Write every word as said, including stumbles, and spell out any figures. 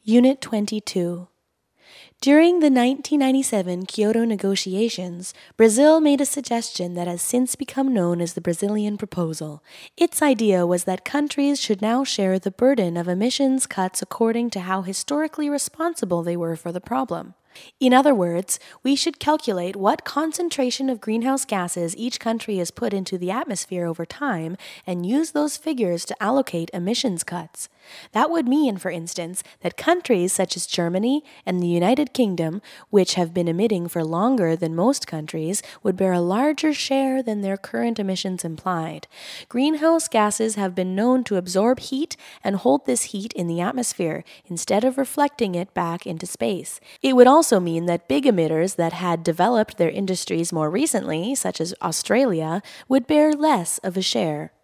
Unit twenty-two. During the nineteen ninety-seven Kyoto negotiations, Brazil made a suggestion that has since become known as the Brazilian Proposal. Its idea was that countries should now share the burden of emissions cuts according to how historically responsible they were for the problem. In other words, we should calculate what concentration of greenhouse gases each country has put into the atmosphere over time and use those figures to allocate emissions cuts. That would mean, for instance, that countries such as Germany and the United Kingdom, which have been emitting for longer than most countries, would bear a larger share than their current emissions implied. Greenhouse gases have been known to absorb heat and hold this heat in the atmosphere instead of reflecting it back into space. It would also mean that big emitters that had developed their industries more recently, such as Australia, would bear less of a share.